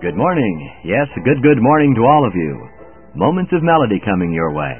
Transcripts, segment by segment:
Good morning. Yes, a good morning to all of you. Moments of melody coming your way.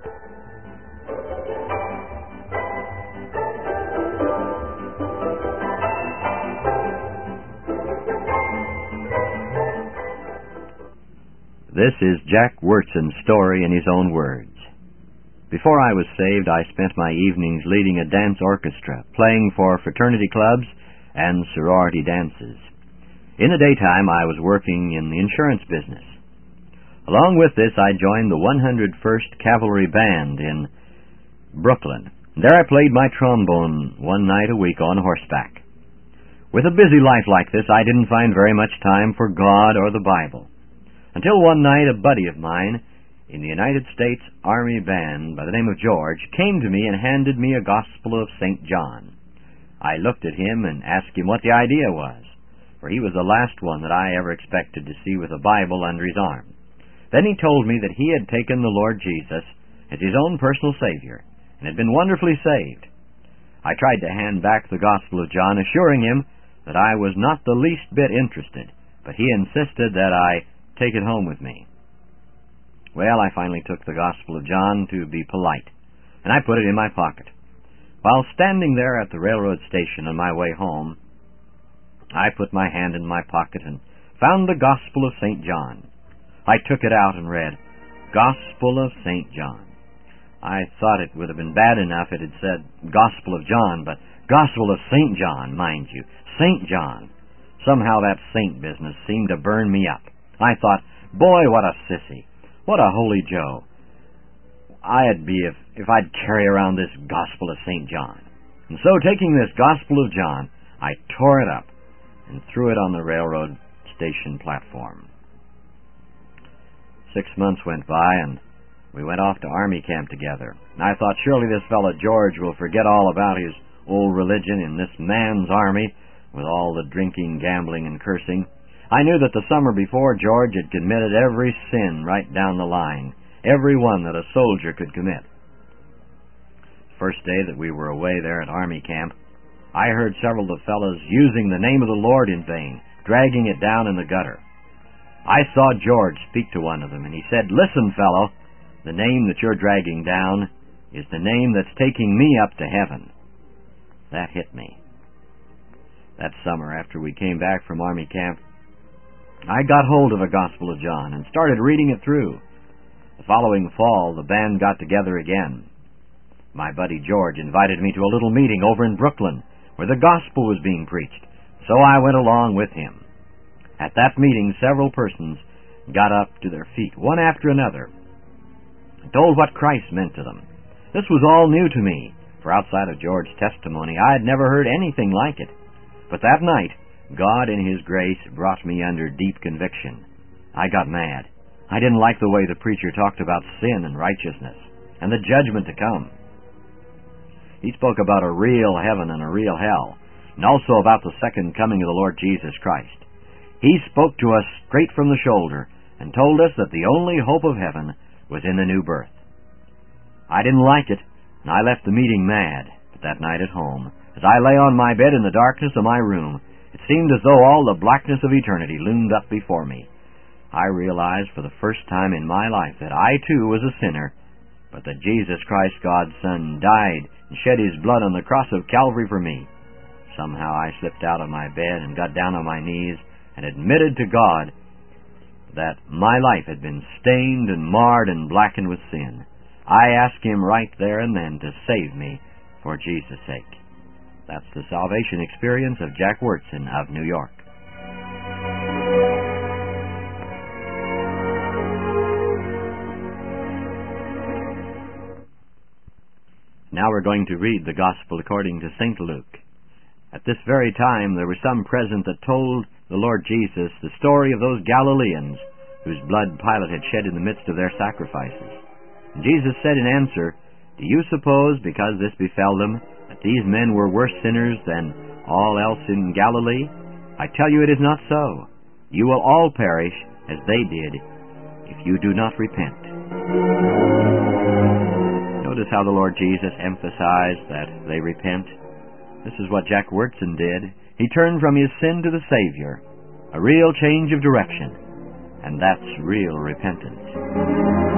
This is Jack Wyrtz's story in his own words. Before I was saved, I spent my evenings leading a dance orchestra, playing for fraternity clubs and sorority dances. In the daytime, I was working in the insurance business. Along with this, I joined the 101st Cavalry Band in Brooklyn. There I played my trombone one night a week on horseback. With a busy life like this, I didn't find very much time for God or the Bible. Until one night, a buddy of mine in the United States Army Band by the name of George came to me and handed me a Gospel of St. John. I looked at him and asked him what the idea was, for he was the last one that I ever expected to see with a Bible under his arm. Then he told me that he had taken the Lord Jesus as his own personal Savior and had been wonderfully saved. I tried to hand back the Gospel of John, assuring him that I was not the least bit interested, but he insisted that I take it home with me. Well, I finally took the Gospel of John to be polite, and I put it in my pocket. While standing there at the railroad station on my way home, I put my hand in my pocket and found the Gospel of St. John. I took it out and read, Gospel of St. John. I thought it would have been bad enough if it had said Gospel of John, but Gospel of St. John, mind you, St. John. Somehow that saint business seemed to burn me up. I thought, boy, what a sissy. What a holy Joe I'd be if I'd carry around this Gospel of St. John. And so, taking this Gospel of John, I tore it up and threw it on the railroad station platform. 6 months went by, and we went off to Army camp together. I thought, surely this fellow George will forget all about his old religion in this man's army with all the drinking, gambling, and cursing. I knew that the summer before, George had committed every sin right down the line, every one that a soldier could commit. First day that we were away there at Army camp, I heard several of the fellows using the name of the Lord in vain, dragging it down in the gutter. I saw George speak to one of them, and he said, listen, fellow, the name that you're dragging down is the name that's taking me up to heaven. That hit me. That summer, after we came back from Army camp, I got hold of a Gospel of John and started reading it through. The following fall, the band got together again. My buddy George invited me to a little meeting over in Brooklyn where the gospel was being preached, so I went along with him. At that meeting, several persons got up to their feet, one after another, and told what Christ meant to them. This was all new to me, for outside of George's testimony, I had never heard anything like it. But that night, God in His grace brought me under deep conviction. I got mad. I didn't like the way the preacher talked about sin and righteousness and the judgment to come. He spoke about a real heaven and a real hell, and also about the second coming of the Lord Jesus Christ. He spoke to us straight from the shoulder and told us that the only hope of heaven was in the new birth. I didn't like it, and I left the meeting mad. But that night at home, as I lay on my bed in the darkness of my room, it seemed as though all the blackness of eternity loomed up before me. I realized for the first time in my life that I too was a sinner, but that Jesus Christ, God's Son, died and shed His blood on the cross of Calvary for me. Somehow I slipped out of my bed and got down on my knees and admitted to God that my life had been stained and marred and blackened with sin. I asked Him right there and then to save me for Jesus' sake. That's the salvation experience of Jack Wyrtz of New York. Now we're going to read the Gospel according to St. Luke. At this very time there were some present that told the Lord Jesus the story of those Galileans whose blood Pilate had shed in the midst of their sacrifices. And Jesus said in answer, Do you suppose, because this befell them, that these men were worse sinners than all else in Galilee? I tell you it is not so. You will all perish as they did, if you do not repent. Notice how the Lord Jesus emphasized that they repent. This is what Jack Wyrtz did. He turned from his sin to the Savior. a real change of direction, and that's real repentance.